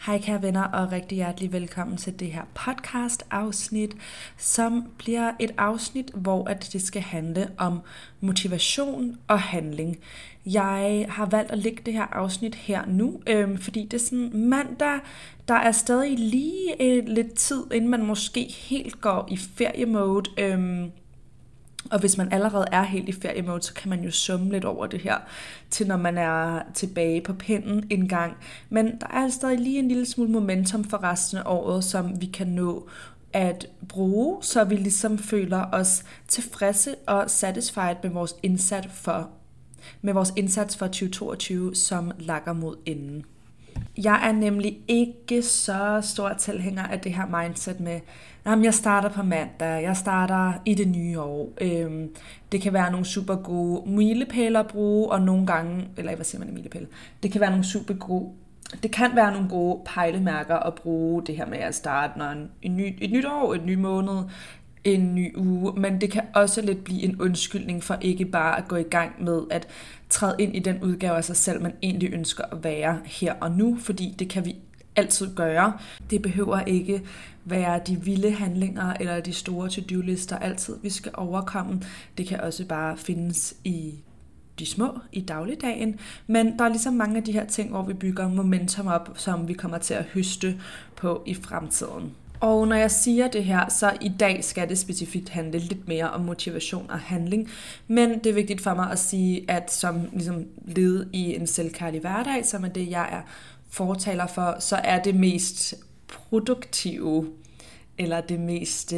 Hej kære venner og rigtig hjertelig velkommen til det her podcast afsnit, som bliver et afsnit, hvor det skal handle om motivation og handling. Jeg har valgt at lægge det her afsnit her nu, fordi det er sådan mandag, der er stadig lige lidt tid, inden man måske helt går i feriemode. Og hvis man allerede er helt i feriemode, så kan man jo summe lidt over det her, til når man er tilbage på pinden en gang. Men der er stadig lige en lille smule momentum for resten af året, som vi kan nå at bruge, så vi ligesom føler os tilfredse og satisfied med vores indsats for 2022, som lakker mod enden. Jeg er nemlig ikke så stor tilhænger af det her mindset med, jeg starter på mandag, jeg starter i det nye år. Det kan være nogle super gode milepæle at bruge, og nogle gange, eller hvad siger man i milepæle? Det kan være nogle gode pejlemærker at bruge det her med at starte når et nyt år, et ny måned, en ny uge, men det kan også lidt blive en undskyldning for ikke bare at gå i gang med at træde ind i den udgave af sig selv, man egentlig ønsker at være her og nu, fordi det kan vi altid gøre. Det behøver ikke være de vilde handlinger eller de store to-do-lister altid, vi skal overkomme. Det kan også bare findes i de små i dagligdagen, men der er ligesom mange af de her ting, hvor vi bygger momentum op, som vi kommer til at høste på i fremtiden. Og når jeg siger det her, så i dag skal det specifikt handle lidt mere om motivation og handling. Men det er vigtigt for mig at sige, at som ligesom led i en selvkærlig hverdag, som er det, jeg er fortaler for, så er det mest produktive, eller det mest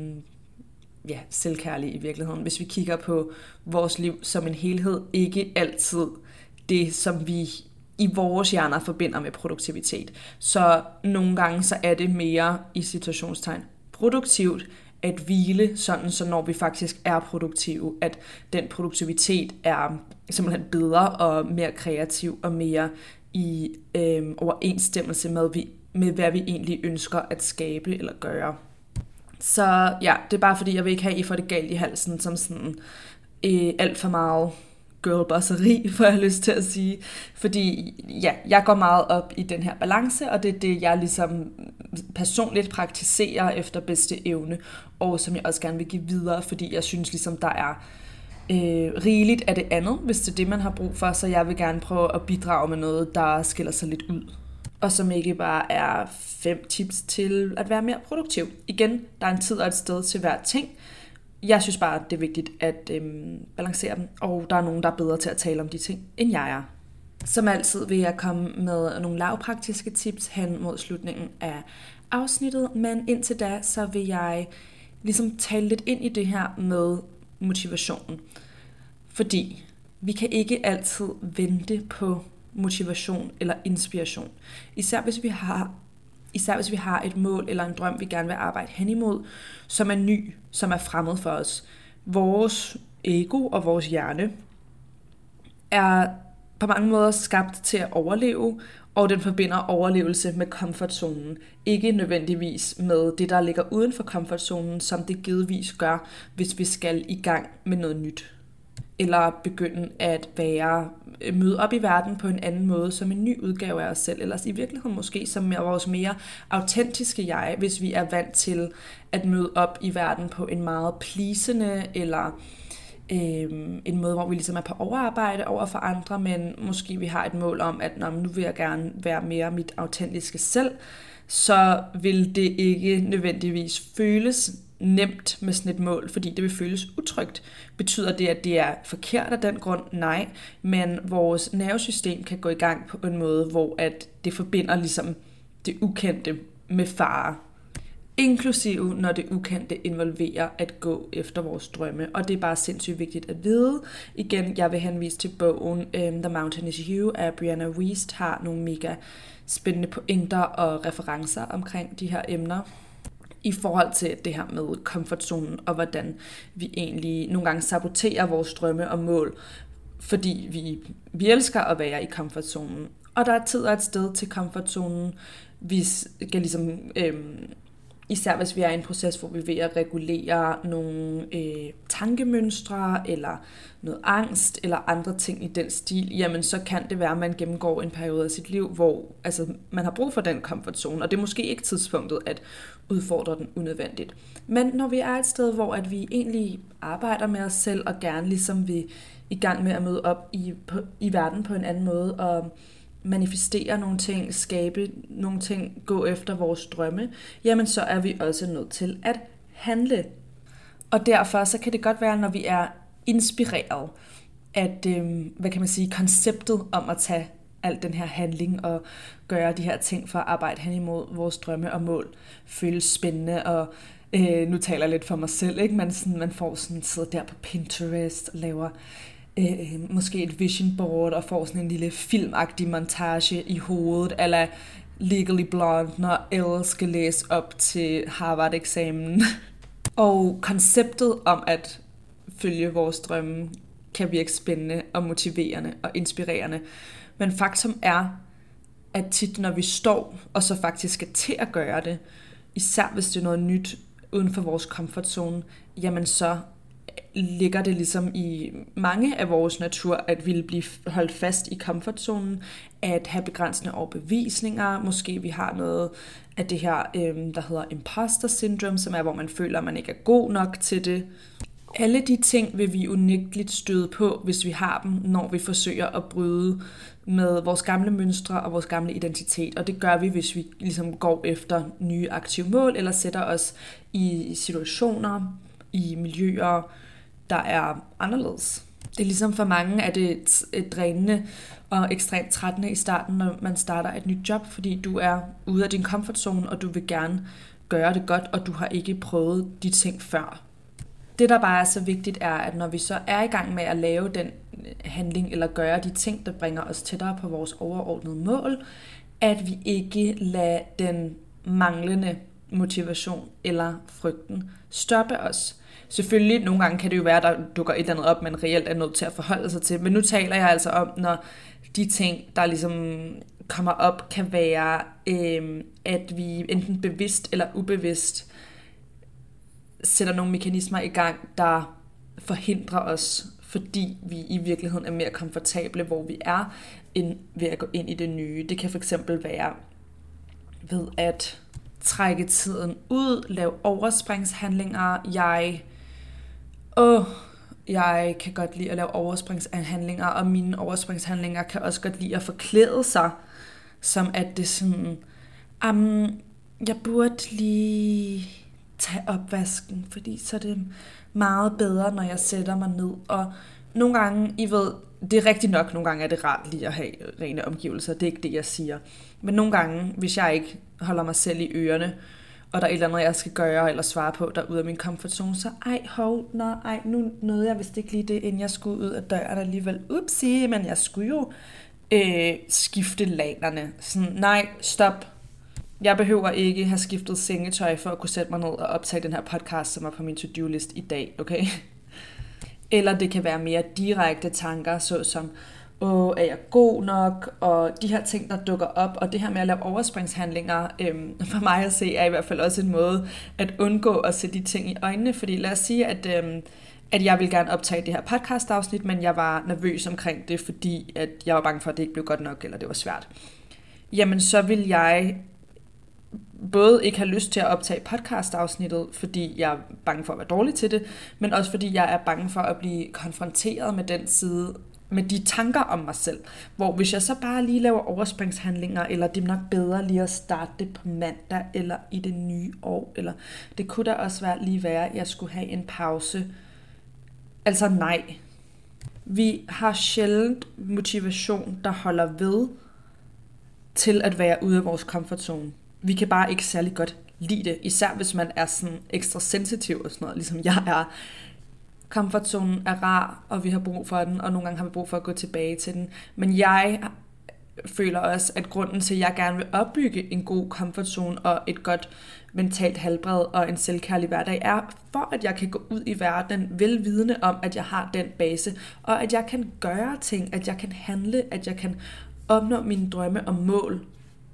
selvkærlige i virkeligheden. Hvis vi kigger på vores liv som en helhed, ikke altid det, som vi i vores hjerner forbinder med produktivitet. Så nogle gange så er det mere i situationstegn produktivt at hvile, sådan så når vi faktisk er produktive, at den produktivitet er simpelthen bedre og mere kreativ og mere i overensstemmelse med hvad vi egentlig ønsker at skabe eller gøre. Så ja, det er bare fordi, jeg vil ikke have, at I får det galt i halsen som sådan alt for meget girlbosseri, får jeg lyst til at sige. Fordi ja, jeg går meget op i den her balance, og det er det, jeg ligesom personligt praktiserer efter bedste evne, og som jeg også gerne vil give videre, fordi jeg synes ligesom, der er rigeligt af det andet, hvis det er det, man har brug for, så jeg vil gerne prøve at bidrage med noget, der skiller sig lidt ud. Og som ikke bare er 5 tips til at være mere produktiv. Igen, der er en tid og et sted til hver ting. Jeg synes bare, det er vigtigt at balancere dem, og der er nogen, der er bedre til at tale om de ting, end jeg er. Som altid vil jeg komme med nogle lavpraktiske tips hen mod slutningen af afsnittet, men indtil da, så vil jeg ligesom tale lidt ind i det her med motivationen. Fordi vi kan ikke altid vente på motivation eller inspiration. Især hvis vi har et mål eller en drøm, vi gerne vil arbejde hen imod, som er ny, som er fremmed for os. Vores ego og vores hjerne er på mange måder skabt til at overleve, og den forbinder overlevelse med komfortzonen. Ikke nødvendigvis med det, der ligger uden for komfortzonen, som det givetvis gør, hvis vi skal i gang med noget nyt. Eller begynde at møde op i verden på en anden måde, som en ny udgave af os selv, eller i virkeligheden måske som vores mere autentiske jeg, hvis vi er vant til at møde op i verden på en meget pleasende, eller en måde, hvor vi ligesom er på overarbejde over for andre, men måske vi har et mål om, at nu vil jeg gerne være mere mit autentiske selv, så vil det ikke nødvendigvis føles nemt med sådan et mål, fordi det vil føles utrygt. Betyder det, at det er forkert af den grund? Nej, men vores nervesystem kan gå i gang på en måde, hvor at det forbinder ligesom det ukendte med fare. Inklusive når det ukendte involverer at gå efter vores drømme, og det er bare sindssygt vigtigt at vide. Igen, jeg vil henvise til bogen The Mountain is You af Brianna Wiest, har nogle mega spændende pointer og referencer omkring de her emner i forhold til det her med komfortzonen, og hvordan vi egentlig nogle gange saboterer vores drømme og mål, fordi vi elsker at være i komfortzonen. Og der er tid og et sted til komfortzonen. Vi skal ligesom Især hvis vi er i en proces, hvor vi er ved at regulere nogle tankemønstre, eller noget angst, eller andre ting i den stil, jamen så kan det være, at man gennemgår en periode af sit liv, hvor man har brug for den comfort zone, og det er måske ikke tidspunktet at udfordre den unødvendigt. Men når vi er et sted, hvor at vi egentlig arbejder med os selv, og gerne ligesom vi i gang med at møde op i verden på en anden måde, og manifestere nogle ting, skabe nogle ting, gå efter vores drømme, jamen så er vi også nødt til at handle. Og derfor så kan det godt være, når vi er inspireret, at konceptet om at tage al den her handling og gøre de her ting for at arbejde hen imod vores drømme og mål, føles spændende, og nu taler jeg lidt for mig selv, ikke? Man får sådan, sidder der på Pinterest og laver måske et vision board og får sådan en lille filmagtig montage i hovedet, eller Legally Blonde, når Elle skal læse op til Harvard-eksamen. Og konceptet om at følge vores drømme kan virke spændende og motiverende og inspirerende. Men faktum er, at tit når vi står og så faktisk skal til at gøre det, især hvis det er noget nyt uden for vores comfort zone, jamen så ligger det ligesom i mange af vores natur, at ville blive holdt fast i comfortzonen, at have begrænsende overbevisninger. Måske vi har noget af det her, der hedder imposter syndrome, som er, hvor man føler, at man ikke er god nok til det. Alle de ting vil vi unægteligt støde på, hvis vi har dem, når vi forsøger at bryde med vores gamle mønstre og vores gamle identitet. Og det gør vi, hvis vi ligesom går efter nye aktive mål, eller sætter os i situationer, i miljøer, der er anderledes. Det er ligesom for mange, at det er drænende og ekstremt trættende i starten, når man starter et nyt job, fordi du er ude af din comfort zone, og du vil gerne gøre det godt, og du har ikke prøvet de ting før. Det, der bare er så vigtigt, er, at når vi så er i gang med at lave den handling, eller gøre de ting, der bringer os tættere på vores overordnede mål, at vi ikke lader den manglende motivation eller frygten stoppe os. Selvfølgelig, nogle gange kan det jo være, der dukker et eller andet op, man reelt er nødt til at forholde sig til. Men nu taler jeg altså om, når de ting, der ligesom kommer op, kan være, at vi enten bevidst eller ubevidst sætter nogle mekanismer i gang, der forhindrer os, fordi vi i virkeligheden er mere komfortable, hvor vi er, end ved at gå ind i det nye. Det kan fx være ved at trække tiden ud, lave overspringshandlinger. Jeg kan godt lide at lave overspringshandlinger, og mine overspringshandlinger kan også godt lide at forklæde sig, som at det sådan, jeg burde lige tage opvasken, fordi så er det meget bedre, når jeg sætter mig ned. Og nogle gange, I ved, det er rigtigt nok, nogle gange er det rart lige at have rene omgivelser, det er ikke det, jeg siger. Men nogle gange, hvis jeg ikke holder mig selv i ørerne, og der er et eller andet, jeg skal gøre eller svare på, der er ude af min comfort zone, så nu nåede jeg vist ikke lige det, inden jeg skulle ud af døren alligevel. Upsi, men jeg skulle jo skifte lanerne. Sådan, nej, stop. Jeg behøver ikke have skiftet sengetøj for at kunne sætte mig ned og optage den her podcast, som er på min to-do-list i dag, okay? Eller det kan være mere direkte tanker, såsom, er jeg god nok, og de her ting, der dukker op, og det her med at lave overspringshandlinger, for mig at se, er i hvert fald også en måde at undgå at se de ting i øjnene, fordi lad os sige, at jeg vil gerne optage det her podcast-afsnit, men jeg var nervøs omkring det, fordi at jeg var bange for, at det ikke blev godt nok, eller det var svært. Jamen, så vil jeg både ikke have lyst til at optage podcast-afsnittet, fordi jeg er bange for at være dårlig til det, men også fordi jeg er bange for at blive konfronteret med den side, med de tanker om mig selv. Hvor hvis jeg så bare lige laver overspringshandlinger, eller det er nok bedre lige at starte det på mandag, eller i det nye år, eller det kunne da også lige være, at jeg skulle have en pause. Altså nej. Vi har sjældent motivation, der holder ved til at være ude af vores comfort zone. Vi kan bare ikke særlig godt lide det, især hvis man er sådan ekstra sensitiv og sådan noget, ligesom jeg er. Comfortzonen er rar, og vi har brug for den, og nogle gange har vi brug for at gå tilbage til den. Men jeg føler også, at grunden til, at jeg gerne vil opbygge en god comfortzone og et godt mentalt helbred og en selvkærlig hverdag, er for, at jeg kan gå ud i verden velvidende om, at jeg har den base, og at jeg kan gøre ting, at jeg kan handle, at jeg kan opnå mine drømme og mål.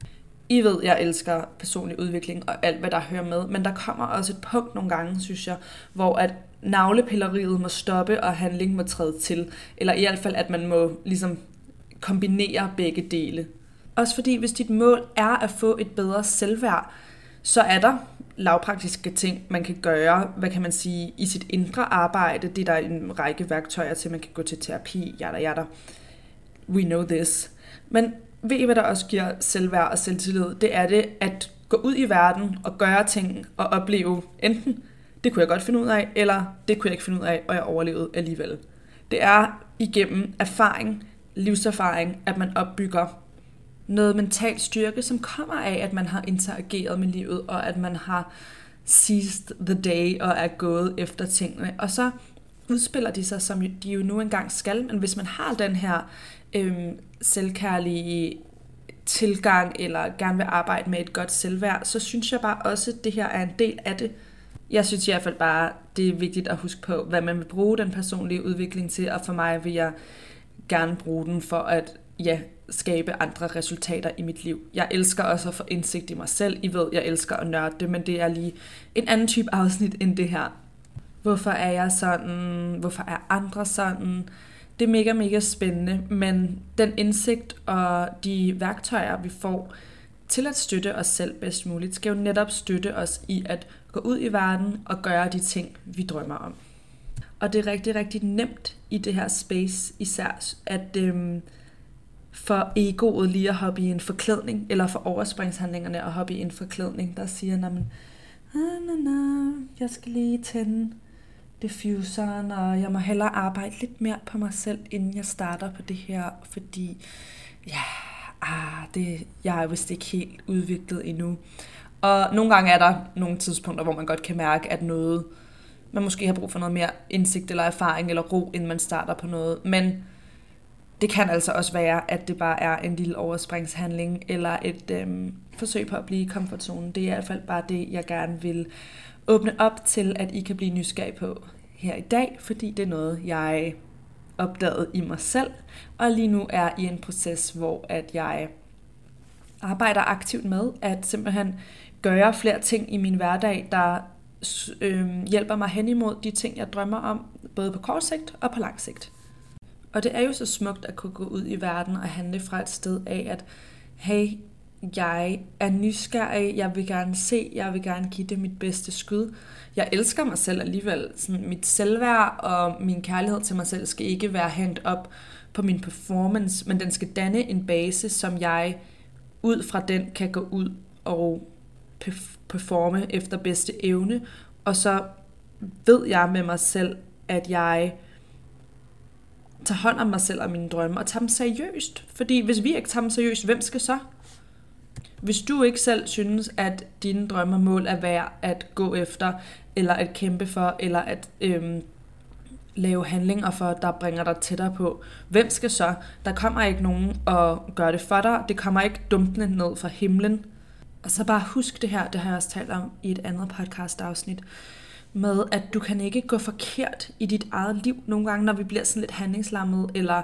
I ved, jeg elsker personlig udvikling og alt, hvad der hører med, men der kommer også et punkt nogle gange, synes jeg, hvor at navlepilleriet må stoppe, og handling må træde til. Eller i hvert fald, at man må ligesom kombinere begge dele. Også fordi, hvis dit mål er at få et bedre selvværd, så er der lavpraktiske ting, man kan gøre, hvad kan man sige, i sit indre arbejde. Det er der en række værktøjer til, man kan gå til terapi, yada. We know this. Men ved I, hvad der også giver selvværd og selvtillid? Det er det at gå ud i verden og gøre ting og opleve enten, det kunne jeg godt finde ud af, eller det kunne jeg ikke finde ud af, og jeg overlevede alligevel. Det er igennem erfaring, livserfaring, at man opbygger noget mental styrke, som kommer af, at man har interageret med livet, og at man har seized the day og er gået efter tingene. Og så udspiller de sig, som de jo nu engang skal, men hvis man har den her selvkærlige tilgang, eller gerne vil arbejde med et godt selvværd, så synes jeg bare også, at det her er en del af det. Jeg synes i hvert fald bare, det er vigtigt at huske på, hvad man vil bruge den personlige udvikling til, og for mig vil jeg gerne bruge den for at skabe andre resultater i mit liv. Jeg elsker også at få indsigt i mig selv. I ved, jeg elsker at nørde det, men det er lige en anden type afsnit end det her. Hvorfor er jeg sådan? Hvorfor er andre sådan? Det er mega, mega spændende, men den indsigt og de værktøjer, vi får til at støtte os selv bedst muligt, skal jo netop støtte os i at gå ud i verden og gøre de ting, vi drømmer om. Og det er rigtig, rigtig nemt i det her space, især at for egoet lige at hoppe i en forklædning, eller for overspringshandlingerne at hoppe i en forklædning, der siger, jeg skal lige tænde diffuseren, og jeg må hellere arbejde lidt mere på mig selv, inden jeg starter på det her, fordi jeg er vist ikke helt udviklet endnu. Og nogle gange er der nogle tidspunkter, hvor man godt kan mærke, at noget, man måske har brug for noget mere indsigt eller erfaring eller ro, inden man starter på noget. Men det kan altså også være, at det bare er en lille overspringshandling eller et forsøg på at blive i komfortzonen. Det er i hvert fald bare det, jeg gerne vil åbne op til, at I kan blive nysgerrige på her i dag, fordi det er noget, jeg opdagede i mig selv, og lige nu er i en proces, hvor at jeg arbejder aktivt med at simpelthen gøre flere ting i min hverdag, der hjælper mig hen imod de ting, jeg drømmer om, både på kort sigt og på lang sigt. Og det er jo så smukt at kunne gå ud i verden og handle fra et sted af, at hey, jeg er nysgerrig, jeg vil gerne se, jeg vil gerne give det mit bedste skud. Jeg elsker mig selv alligevel. Sådan, mit selvværd og min kærlighed til mig selv skal ikke være hængt op på min performance, men den skal danne en base, som jeg ud fra den kan gå ud og performe efter bedste evne. Og så ved jeg med mig selv, at jeg tager hånd om mig selv og mine drømme og tager dem seriøst. Fordi hvis vi ikke tager dem seriøst, hvem skal så? Hvis du ikke selv synes, at dine drømme og mål er værd at gå efter, eller at kæmpe for, eller at lave handlinger for, der bringer dig tættere på, hvem skal så? Der kommer ikke nogen og gør det for dig. Det kommer ikke dumpende ned fra himlen. Og så bare husk det her, det har jeg også talt om i et andet podcast-afsnit, med at du kan ikke gå forkert i dit eget liv. Nogle gange, når vi bliver sådan lidt handlingslammet, eller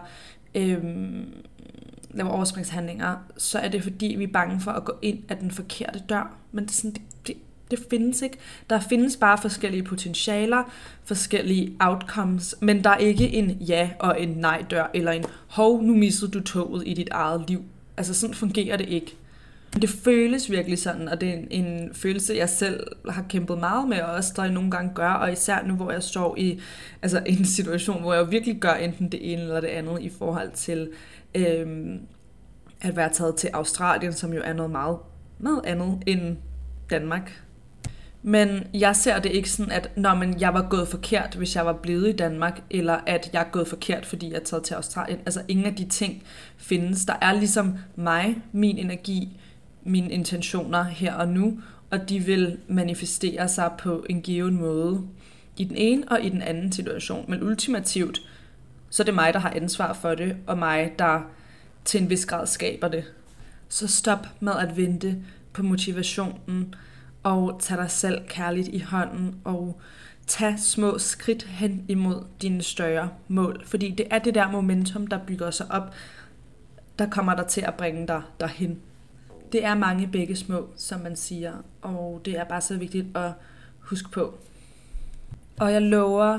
laver overspringshandlinger, så er det fordi, vi er bange for at gå ind ad den forkerte dør. Men det, er sådan, det findes ikke. Der findes bare forskellige potentialer, forskellige outcomes, men der er ikke en ja og en nej dør, eller en hov, nu missede du toget i dit eget liv. Altså sådan fungerer det ikke. Det føles virkelig sådan, og det er en følelse, jeg selv har kæmpet meget med, og også stadig nogle gange gør, og især nu, hvor jeg står i en situation, hvor jeg virkelig gør enten det ene eller det andet i forhold til at være taget til Australien, som jo er noget meget, meget andet end Danmark. Men jeg ser det ikke sådan, at jeg var gået forkert, hvis jeg var blevet i Danmark, eller at jeg er gået forkert, fordi jeg er taget til Australien. Altså ingen af de ting findes. Der er ligesom mig, min energi, mine intentioner her og nu, og de vil manifestere sig på en given måde i den ene og i den anden situation. Men ultimativt, så er det mig, der har ansvar for det, og mig, der til en vis grad skaber det. Så stop med at vente på motivationen, og tag dig selv kærligt i hånden, og tag små skridt hen imod dine større mål. Fordi det er det der momentum, der bygger sig op, der kommer der til at bringe dig derhen. Det er mange begge små, som man siger, og det er bare så vigtigt at huske på. Og jeg lover,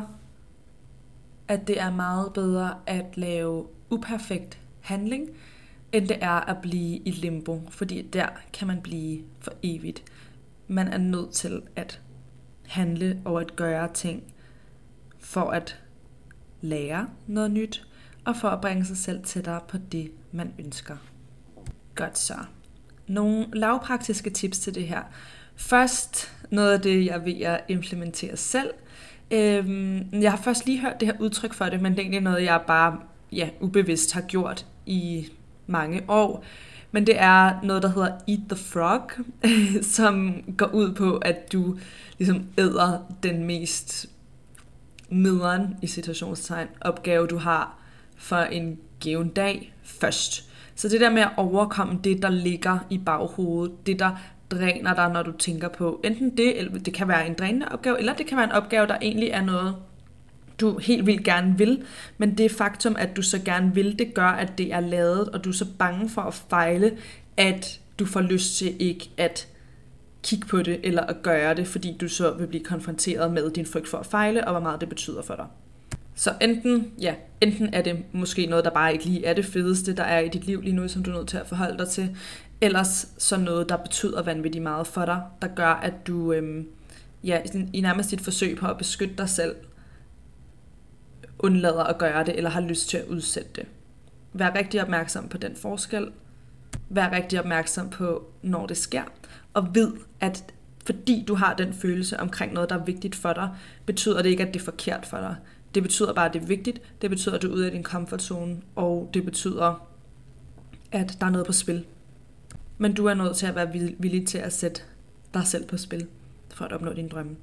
at det er meget bedre at lave uperfekt handling, end det er at blive i limbo, fordi der kan man blive for evigt. Man er nødt til at handle og at gøre ting for at lære noget nyt, og for at bringe sig selv tættere på det, man ønsker. Godt så. Nogle lavpraktiske tips til det her. Først noget af det, jeg vil at implementere selv. Jeg har først lige hørt det her udtryk for det, men det er egentlig noget, jeg bare ubevidst har gjort i mange år. Men det er noget, der hedder Eat the Frog, som går ud på, at du ligesom æder den mest nederen i citationstegn opgave, du har for en given dag først. Så det der med at overkomme det, der ligger i baghovedet, det der dræner dig, når du tænker på enten det, eller det kan være en drænende opgave, eller det kan være en opgave, der egentlig er noget, du helt vildt gerne vil, men det faktum, at du så gerne vil, det gør, at det er lavet, og du er så bange for at fejle, at du får lyst til ikke at kigge på det, eller at gøre det, fordi du så vil blive konfronteret med din frygt for at fejle, og hvor meget det betyder for dig. Så enten er det måske noget, der bare ikke lige er det fedeste, der er i dit liv lige nu, som du er nødt til at forholde dig til, ellers så noget, der betyder vanvittigt meget for dig, der gør, at du i nærmest dit forsøg på at beskytte dig selv, undlader at gøre det, eller har lyst til at udsætte det. Vær rigtig opmærksom på den forskel. Vær rigtig opmærksom på, når det sker. Og vid, at fordi du har den følelse omkring noget, der er vigtigt for dig, betyder det ikke, at det er forkert for dig. Det betyder bare, at det er vigtigt. Det betyder, at du er ude af din comfort zone. Og det betyder, at der er noget på spil. Men du er nødt til at være villig til at sætte dig selv på spil, for at opnå dine drømme.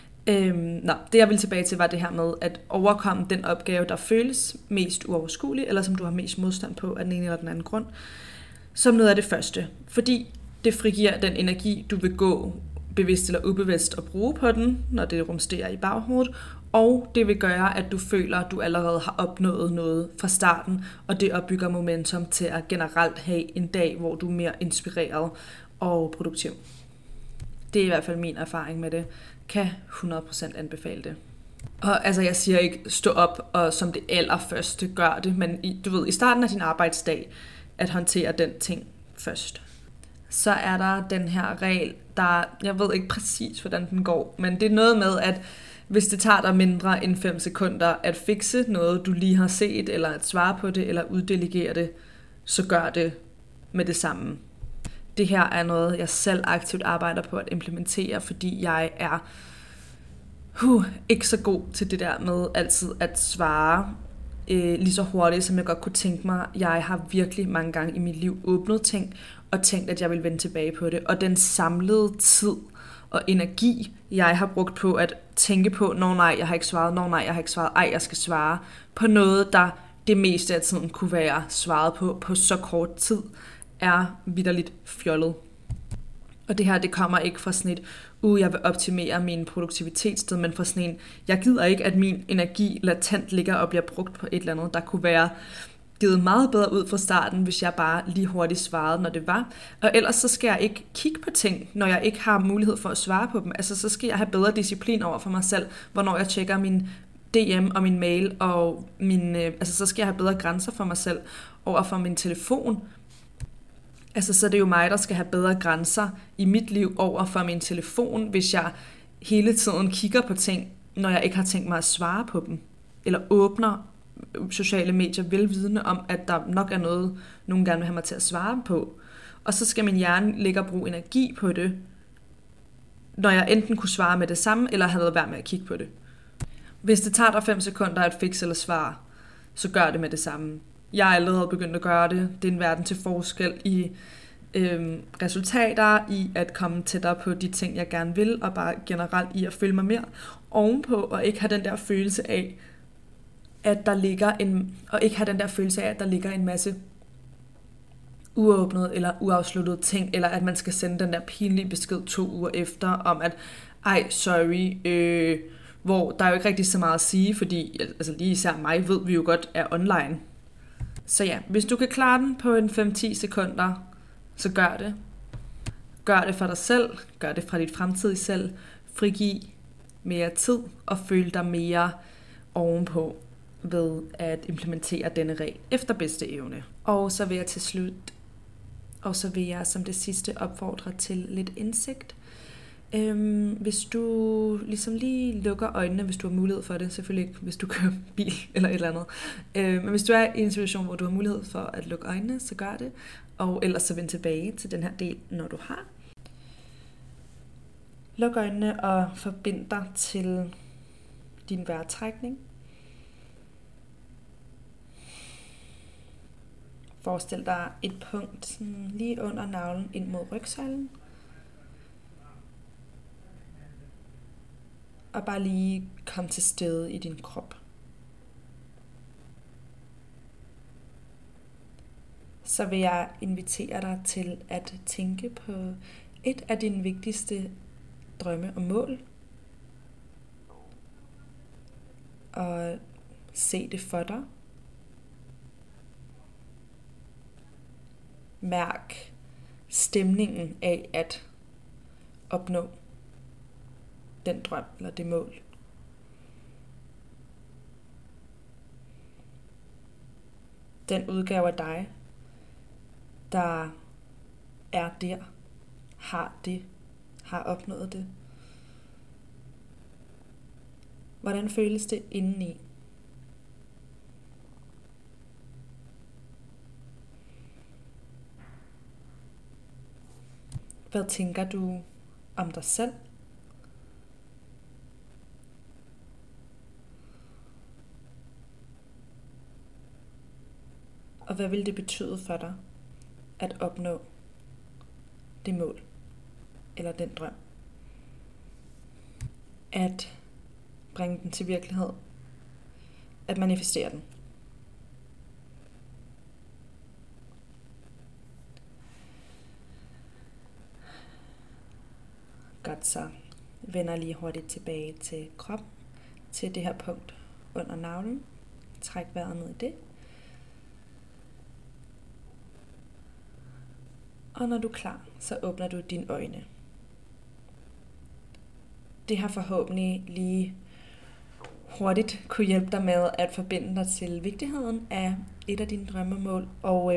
Det jeg ville tilbage til var det her med at overkomme den opgave, der føles mest uoverskuelig, eller som du har mest modstand på af den ene eller den anden grund, som noget af det første. Fordi det frigiver den energi, du vil gå bevidst eller ubevidst og bruge på den, når det rumsterer i baghovedet, og det vil gøre, at du føler, at du allerede har opnået noget fra starten, og det opbygger momentum til at generelt have en dag, hvor du er mere inspireret og produktiv. Det er i hvert fald min erfaring med det. Kan 100% anbefale det. Og altså, jeg siger ikke stå op og som det allerførste gør det, men i starten af din arbejdsdag, at håndtere den ting først. Så er der den her regel, der, jeg ved ikke præcis, hvordan den går, men det er noget med, at hvis det tager dig mindre end 5 sekunder at fikse noget, du lige har set, eller at svare på det, eller uddelegere det, så gør det med det samme. Det her er noget, jeg selv aktivt arbejder på at implementere, fordi jeg er ikke så god til det der med altid at svare lige så hurtigt, som jeg godt kunne tænke mig. Jeg har virkelig mange gange i mit liv åbnet ting, og tænkt, at jeg vil vende tilbage på det. Og den samlede tid og energi, jeg har brugt på at tænke på, jeg har ikke svaret, jeg skal svare, på noget, der det meste af tiden kunne være svaret på så kort tid, er vitterligt fjollet. Og det her, det kommer ikke fra sådan et, jeg vil optimere min produktivitetstid, men fra sådan en, jeg gider ikke, at min energi latent ligger og bliver brugt på et eller andet, der kunne være givet meget bedre ud fra starten, hvis jeg bare lige hurtigt svarede, når det var. Og ellers så skal jeg ikke kigge på ting, når jeg ikke har mulighed for at svare på dem. Altså så skal jeg have bedre disciplin over for mig selv, hvornår jeg tjekker min DM og min mail, og så skal jeg have bedre grænser for mig selv over for min telefon. Altså, så er det jo mig, der skal have bedre grænser i mit liv over for min telefon, hvis jeg hele tiden kigger på ting, når jeg ikke har tænkt mig at svare på dem. Eller åbner sociale medier velvidende om, at der nok er noget, nogen gerne vil have mig til at svare på. Og så skal min hjerne ligge og bruge energi på det, når jeg enten kunne svare med det samme, eller have været med at kigge på det. Hvis det tager dig 5 sekunder at fikse eller svare, så gør det med det samme. Jeg er allerede begyndt at gøre det. Det er en verden til forskel i resultater, i at komme tættere på de ting, jeg gerne vil, og bare generelt i at føle mig mere ovenpå, og ikke have den der følelse af, at der ligger en masse uåbnet eller uafsluttet ting, eller at man skal sende den der pinlige besked 2 uger efter, om at, sorry, hvor der er jo ikke rigtig så meget at sige, fordi altså lige især mig ved vi jo godt er online. Så ja, hvis du kan klare den på en 5-10 sekunder, så gør det. Gør det for dig selv, gør det fra dit fremtidige selv, frigiv mere tid og føl dig mere ovenpå ved at implementere denne regel efter bedste evne. Og så vil jeg som det sidste opfordre til lidt indsigt. Hvis du ligesom lige lukker øjnene, hvis du har mulighed for det, selvfølgelig ikke, hvis du kører bil eller et eller andet. Men hvis du er i en situation, hvor du har mulighed for at lukke øjnene, så gør det. Og ellers så vend tilbage til den her del, når du har. Luk øjnene og forbind dig til din vejrtrækning. Forestil dig et punkt sådan lige under navlen ind mod rygsøjlen. Og bare lige kom til stede i din krop. Så vil jeg invitere dig til at tænke på et af dine vigtigste drømme og mål. Og se det for dig. Mærk stemningen af at opnå den drøm eller det mål. Den udgave af dig, der er der, har opnået det. Hvordan føles det indeni? Hvad tænker du om dig selv? Og hvad vil det betyde for dig at opnå det mål eller den drøm? At bringe den til virkelighed. At manifestere den. Godt, så vender lige hurtigt tilbage til kroppen, til det her punkt under navlen. Træk vejret ned i det. Og når du er klar, så åbner du dine øjne. Det har forhåbentlig lige hurtigt kunne hjælpe dig med at forbinde dig til vigtigheden af et af dine drømmemål. Og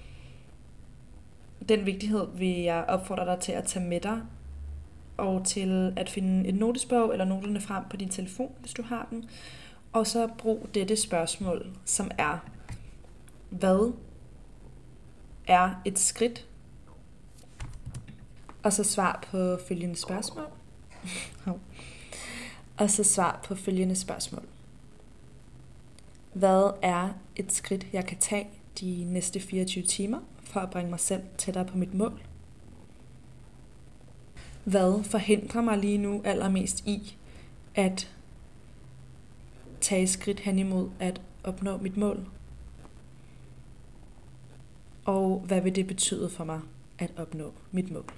den vigtighed vil jeg opfordre dig til at tage med dig, og til at finde et notesbog eller noterne frem på din telefon, hvis du har den. Og så brug dette spørgsmål, som er: hvad er et skridt? Og så svar på følgende spørgsmål. Hvad er et skridt, jeg kan tage de næste 24 timer for at bringe mig selv tættere på mit mål? Hvad forhindrer mig lige nu allermest i at tage skridt hen imod at opnå mit mål? Og hvad vil det betyde for mig at opnå mit mål?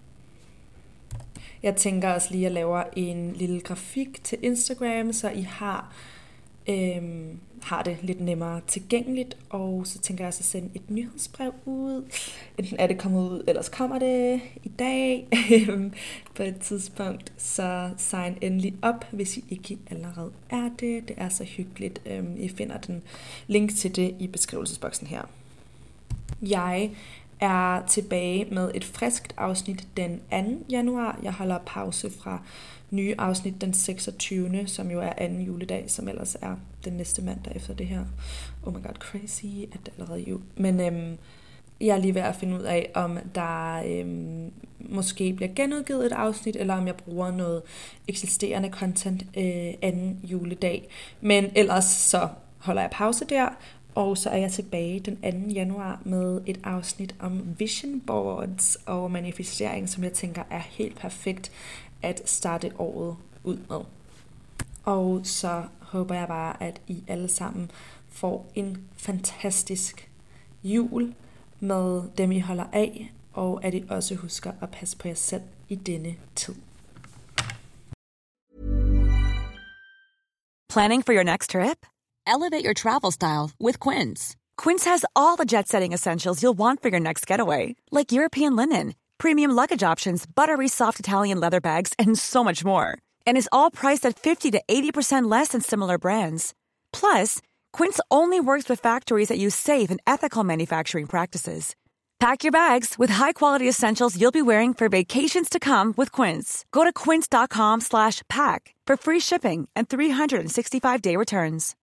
Jeg tænker også lige at lave en lille grafik til Instagram, så I har det lidt nemmere tilgængeligt. Og så tænker jeg også at sende et nyhedsbrev ud. Enten er det kommet ud, ellers kommer det i dag på et tidspunkt. Så sign endelig op, hvis I ikke allerede er det. Det er så hyggeligt. I finder den link til det i beskrivelsesboksen her. Jeg er tilbage med et friskt afsnit den 2. januar. Jeg holder pause fra nye afsnit den 26., som jo er 2. juledag, som ellers er den næste mandag efter det her. Oh my god, crazy, at det allerede er jul. Men jeg er lige ved at finde ud af, om der måske bliver genudgivet et afsnit, eller om jeg bruger noget eksisterende content 2. juledag. Men ellers så holder jeg pause der. Og så er jeg tilbage den 2. januar med et afsnit om vision boards og manifestering, som jeg tænker er helt perfekt at starte året ud med. Og så håber jeg bare, at I alle sammen får en fantastisk jul med dem, I holder af, og at I også husker at passe på jer selv i denne tid. Planning for your next trip? Elevate your travel style with Quince. Quince has all the jet-setting essentials you'll want for your next getaway, like European linen, premium luggage options, buttery soft Italian leather bags, and so much more. And is all priced at 50 to 80% less than similar brands. Plus, Quince only works with factories that use safe and ethical manufacturing practices. Pack your bags with high-quality essentials you'll be wearing for vacations to come with Quince. Go to quince.com/pack for free shipping and 365-day returns.